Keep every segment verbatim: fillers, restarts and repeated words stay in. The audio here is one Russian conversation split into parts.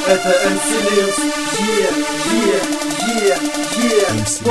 это эм си Lils. Е, е, е, е,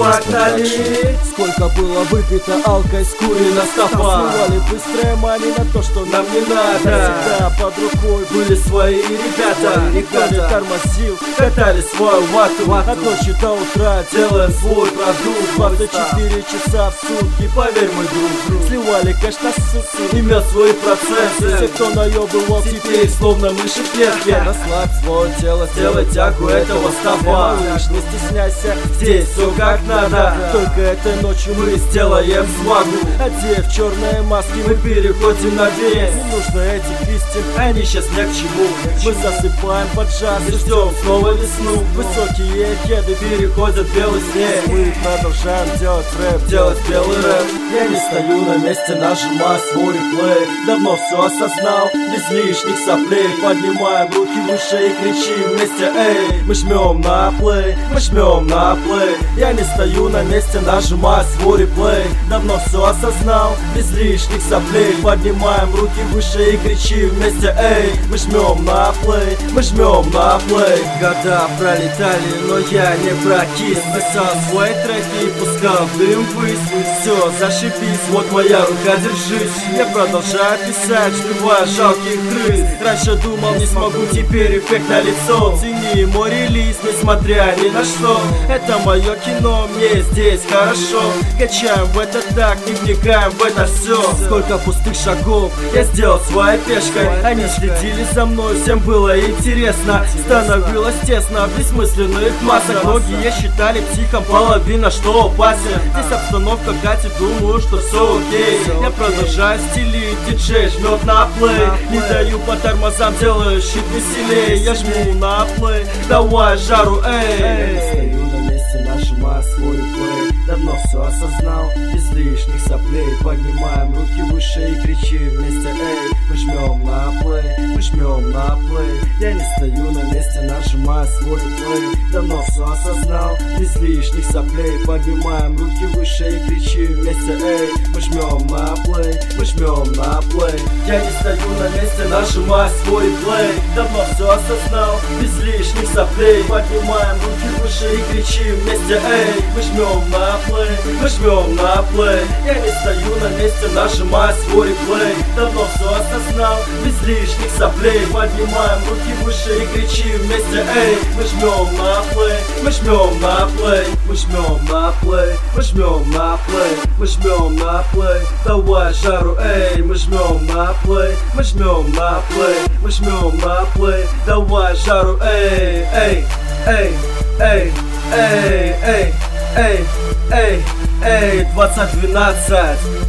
погнали! Сколько было выпито алкой, скурено стопа. Срывали быстрое мани на то, что нам не надо. Всегда под рукой были свои ребята. Никто не тормозил, катали свою вату, вату. От ночи до утра делаем свой продукт. Двадцать четыре часа в сутки, поверь, мой друг, сливали кэш на сусы, имел свои процессы. Все, кто наебывал, теперь словно мыши в клетке. Расслабь свое тело, сделай тягу этого стопа. Не стесняйся, здесь все как надо. Только этой ночью мы сделаем свагу. Одев черные маски, мы переходим на вес. Не нужно этих истин, они сейчас ни к чему. Мы засыпаем под джаз и ждем снова весну. Высокие кеды переходят в белый снег. Мы продолжаем делать рэп, делать белый рэп. Я не стою на месте, нажимаю свой реплей. Давно все осознал, без лишних соплей. Поднимаем руки выше и кричим вместе, эй. Мы жмем на плей, мы жмем на плей. Я не стою на месте, нажимаю свой реплей. Давно все осознал, без лишних соплей. Поднимаем руки выше и кричим вместе, эй. Мы жмем на плей, мы жмем на плей. Года пролетали, но я не прокис. Писал свой трек и пускал дым ввысь. Все, зашибись, вот моя рука, держись. Я продолжаю писать, сбивая жалких крыс. Раньше думал, не смогу, теперь эффект на лицо. Цени мой релиз, несмотря ни на что. Это мое кино, мне здесь хорошо. Качаем в это так, не вникаем в это все. Сколько пустых шагов я сделал своей пешкой. Они следили за мной, всем было интересно. Становилось тесно в бессмысленных массах. Многие считали психом, половина что опасен. Здесь обстановка катит, думаю, что все окей. Я продолжаю стилить, диджей жмет на плей. Не даю по тормозам, делаю щит веселее. Я жму на плей, давай жару, эй. Стою на месте, нажимаю свой плей. Давно все осознал, без лишних соплей. Поднимаем руки выше и кричим вместе, эй. Мы жмем на плей, мы жмем на плей. Я не стою на месте, нажимаю свой плей. Давно все осознал, без лишних соплей. Поднимаем руки выше и кричим вместе, эй. Мы жмем на плей, мы жмем на плей. Я не стою на месте, нажимаю свой плей. Давно все осознал, без лишних соплей. Поднимаем руки выше и кричим вместе, эй. Мы жмем на плей, мы жмем на плей. Я не стою на месте, нажимаю свой плей. Давно все осознал, без лишних соплей. Поднимаем руки выше и кричим вместе, эй. Мы жмем на плей, мы жмем на плей. Мы жмем на плей, мы жмем на плей. Мы жмем на плей, давай жару, эй. Мы жмем на плей, мы жмем на плей. Мы жмем на плей, давай жару, эй. Эй, эй, эй, эй, эй, эй, эй, эй, двадцать двенадцать.